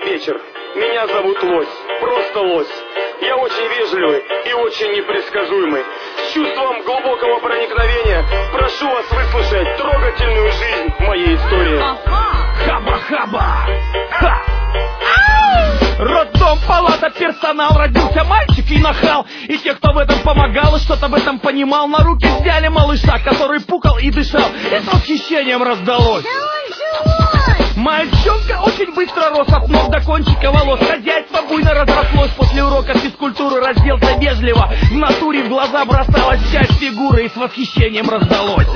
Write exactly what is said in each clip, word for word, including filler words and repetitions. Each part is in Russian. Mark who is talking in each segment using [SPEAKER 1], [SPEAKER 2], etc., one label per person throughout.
[SPEAKER 1] вечер. Меня зовут Лось. Просто Лось. Я очень вежливый и очень непредсказуемый. С чувством глубокого проникновения прошу вас выслушать трогательную жизнь моей истории.
[SPEAKER 2] Хаба-хаба! Ха! Роддом, палата, персонал, родился мальчик и нахал. И те, кто в этом помогал и что-то в этом понимал, на руки взяли малыша, который пукал и дышал. И с восхищением раздалось. Мальчонка очень быстро рос от ног до кончика волос. Хозяйство буйно разрослось. После урока физкультуры разделся вежливо. В натуре в глаза бросалась часть фигуры и с восхищением раздалось.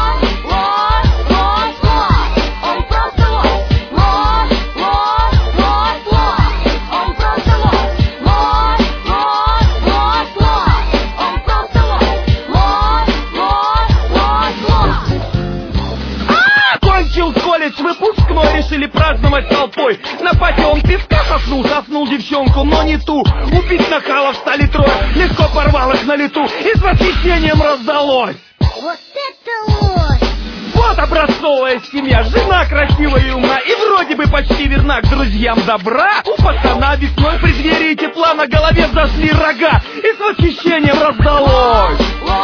[SPEAKER 2] Выпускной решили праздновать толпой. На пати он пивка соснул, соснул девчонку, но не ту. Убить нахалов стали трое, легко порвал их на лету. И с восхищением раздалось.
[SPEAKER 3] Вот это ложь!
[SPEAKER 2] Вот образцовая семья, жена красивая и умна, и вроде бы почти верна к друзьям добра. У пацана весной в преддверии тепла на голове зашли рога. И с восхищением раздалось.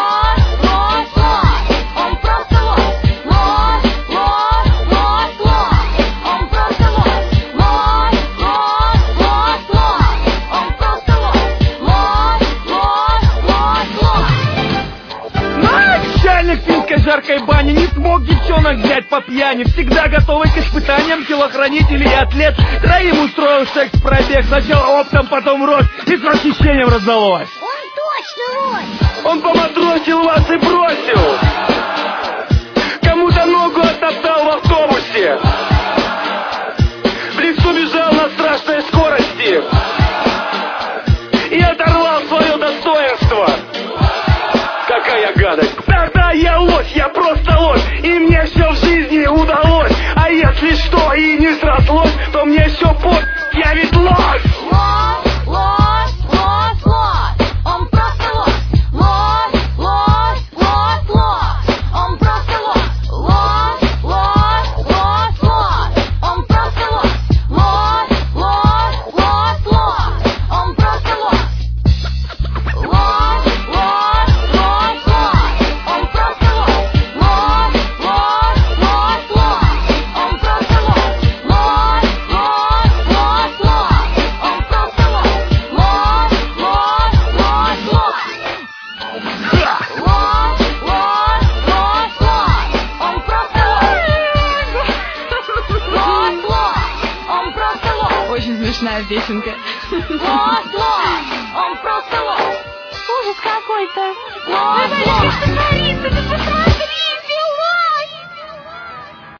[SPEAKER 2] Жаркой бани не смог девчонок взять по пьяни. Всегда готовый к испытаниям телохранитель и атлет. Троим устроил секс-пробег. Сначала оптом, потом рост. И с восхищением раздалось.
[SPEAKER 3] Он точно лось!
[SPEAKER 1] Он поматросил вас и бросил. Кому-то ногу оттоптал в автобусе. В лесу бежал на страшной скорости и оторвал свое достоинство. Какая гадость! Да-да, я лось, я просто лось, и мне все в жизни удалось. А если что и не срослось, то мне все по... я ведь лось!
[SPEAKER 3] Лось, лось, лось, лось, он просто лось. Лось, лось, лось, лось, он просто лось. Лось, лось, лось, лось, он просто лось. Лось, лось, лось, лось, он просто лось. Лось, лось, лось, лось, он просто лось. Лось, лось, лось, лось, он просто лось. Лось, лось, лось, лось, он просто лось. Лось, лось, лось, лось. Лось, лось, лось, лось, он просто лось. Лось, лось, он просто лось.
[SPEAKER 4] Очень смешная песенка.
[SPEAKER 3] Лось, лось, он просто лось.
[SPEAKER 4] Ужас какой-то.
[SPEAKER 3] Лось, лось.
[SPEAKER 4] Что творится?